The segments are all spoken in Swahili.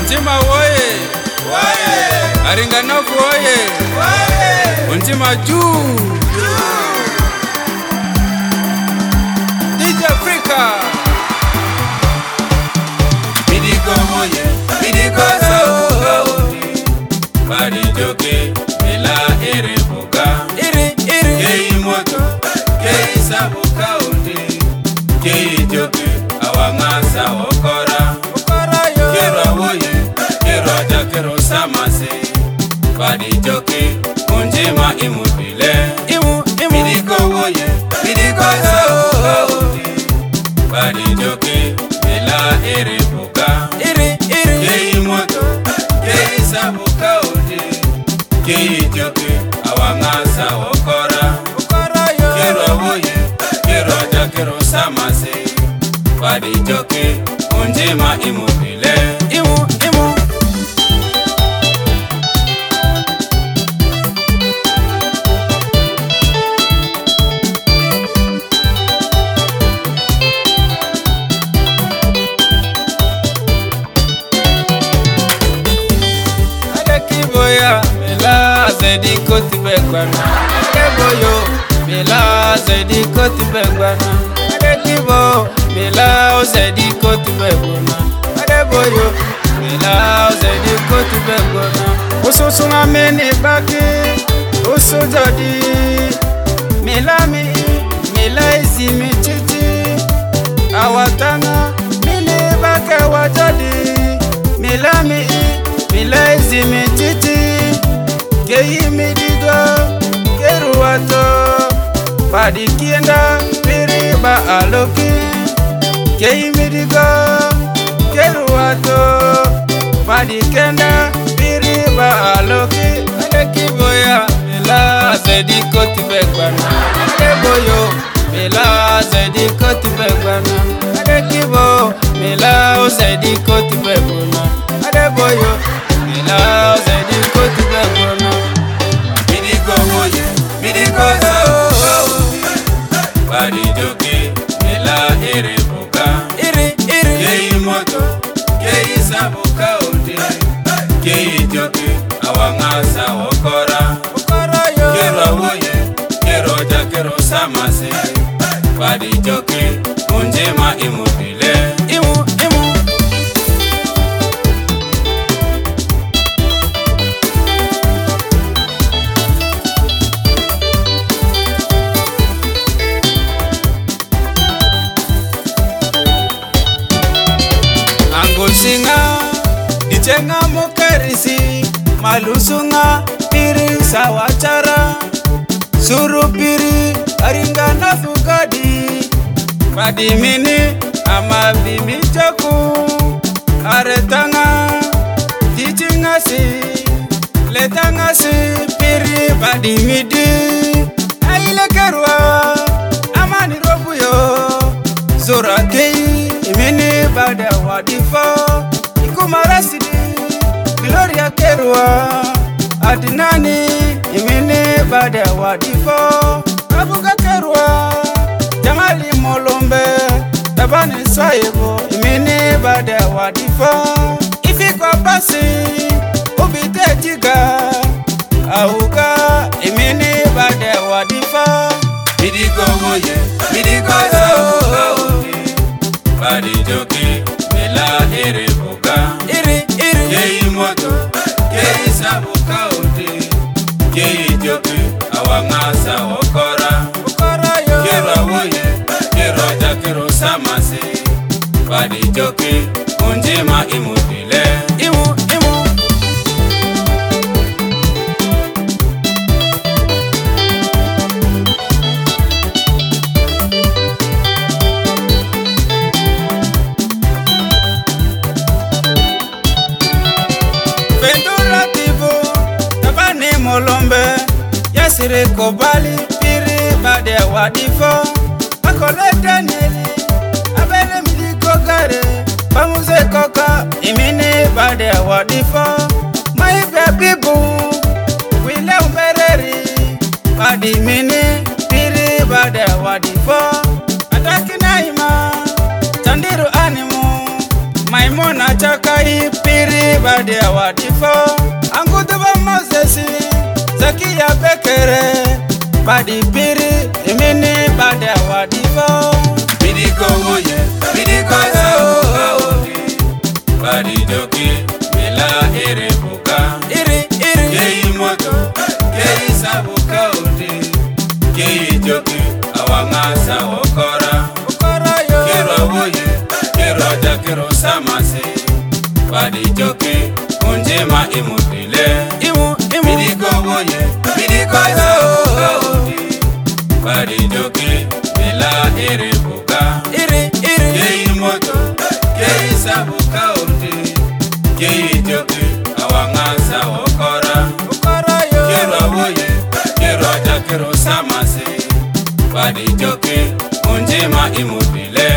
Untima woye, Aringanofu woye, Untima juu, DJ Africa. Midigo woye, midigo saudi, bari joke, mila ere boka, kei moto, kei sabuka undi, kei joke, awangasa okora, kero woye, kero ja kero samase, bari joke, unjima imudile, midigo woye, midigo saudi, bari joke, mila ere boka, kei moto, kei sabuka undi, kei joke, awangasa okora, kero woye, kero ja kero samase, bari joke, unjima imudile, Mela zedi koti begwana, Adeboyo. Mela zedi koti begwana, Adekibo. Mela zedi koti begwana, Adeboyo. Mela zedi koti begwana. Ususuna meni baki, usujadi. Mela mi, mela izimi chichi. Awatana, mini bake wajadi. Mela mi, mela izimi chichi. Kei midigo, keruato, padi kienda, piriba aloki. Kei midigo, keruato, padi kienda, piriba aloki. Adekiboya, mela zedi koti begwana. Adeboyo, mela zedi koti begwana. Adekibo, mela zedi koti begwana. Adeboyo, mela zedi koti begwana. Midigo saudi, bari joke, mila ere boka, kei moto, kei sabuka undi, kei joke, awangasa okora, kero woye, kero ja kero samase, bari joke, unjima imudile, Singa, dichenga mukerisi, malusunga, piri sawachara, suru piri, aringa na fugadi, padimini, ama bimi chaku, aretanga, ticingasi, letangasi, piri padimidi, aile kerwa, amani robuyo, zurakei, imini bada wadifo, ikumarasidi, Gloria kerwa, adinani, imini bada wadifo, abuga kerwa, jamali molombe, tabani swaibo, imini bada wadifo, ifiko basi, ubite jiga, auga, imini bada wadifo, midigo woye, midigo saudi, bari joke, mela ere boka, kei moto, kei sabuka undi, kei joke, awangasa okora, kero woye, kero ja kero samase, bari joke, unjima imudile, molombe, yasire kobali, piri bade wadifo, akole Danieli, abele miliko gare, bamuze koka, imini bade wadifo, maibe bibu, wile umbereri, badi mini, piri bade wadifo, ataki naima, tandiru animu, Maimuna chakai piri bade wadifo. Anguduba Mosesi Zakia Bekere badi piri imini bade wadifo. Bidiko woye, bidiko saoudi, badi joki mila ere buka. Iri Kei moto, kei sabuka udi, kei joki awangasa okora. Kero woye, kero jakero samase, badi joki unjema imutile. Bidiko woye, bidiko saoudi, badi joki mila ere buka. Kei moto, kei sabuka udi, kei joki awangasa okora. Kero woye, kero jakero samase, badi joki unjema imutile.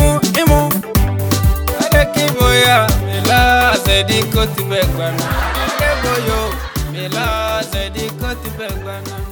Alekiboya mila zediko tibekwana. Alekiboyo mila zediko tibekwana.